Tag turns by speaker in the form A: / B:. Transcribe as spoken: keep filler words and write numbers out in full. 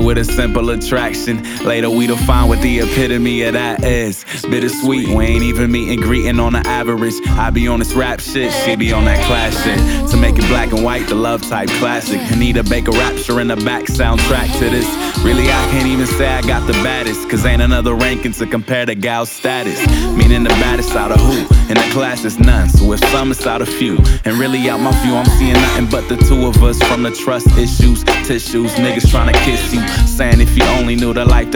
A: with a simple attraction. Later we define what the epitome of that is. Bittersweet, we ain't even meeting, greeting on the average. I be on this rap shit, she be on that class shit. To make it black and white, the love type classic. Anita Baker rapture in the back soundtrack to this. Really, I can't even say I got the baddest, cause ain't another ranking to compare to gal's status. Meaning the baddest out of who? In the class is none, so if some it's out of few. And really out my view, I'm seeing nothing but the two of us. From the trust issues, tissues, niggas tryna kiss you, saying if you only knew the life that